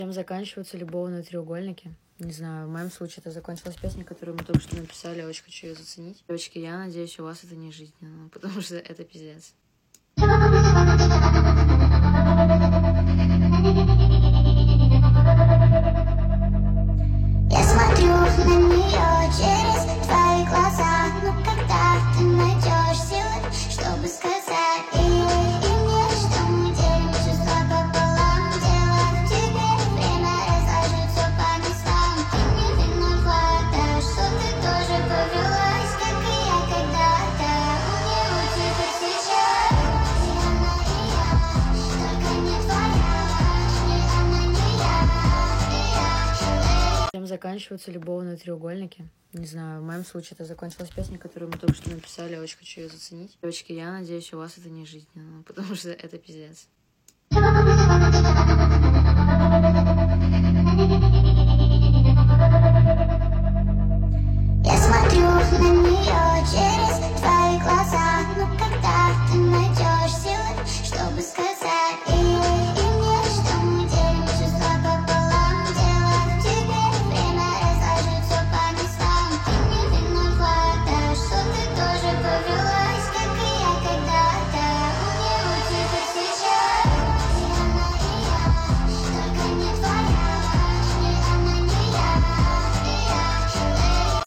Чем заканчиваются любовные треугольники? Не знаю, в моем случае это закончилась песня, которую мы только что написали, я очень хочу ее заценить. Девочки, я надеюсь, у вас это не жизненно, потому что это пиздец. Я смотрю на нее через твои глаза, но когда ты найдешь силы, чтобы сказать и мне, что мы делим чувства пополам, дело в тебе, время разложит все по местам. Ты не виновата, что ты тоже повелась, как и я когда-то. Мне у тебя сейчас и она, и я, только не твоя, ни она, ни я, и я. Чем заканчиваются любовные треугольники? Не знаю, в моем случае это закончилась песня, которую мы только что написали, я очень хочу ее заценить. Девочки, я надеюсь, у вас это не жизненно, потому что это пиздец.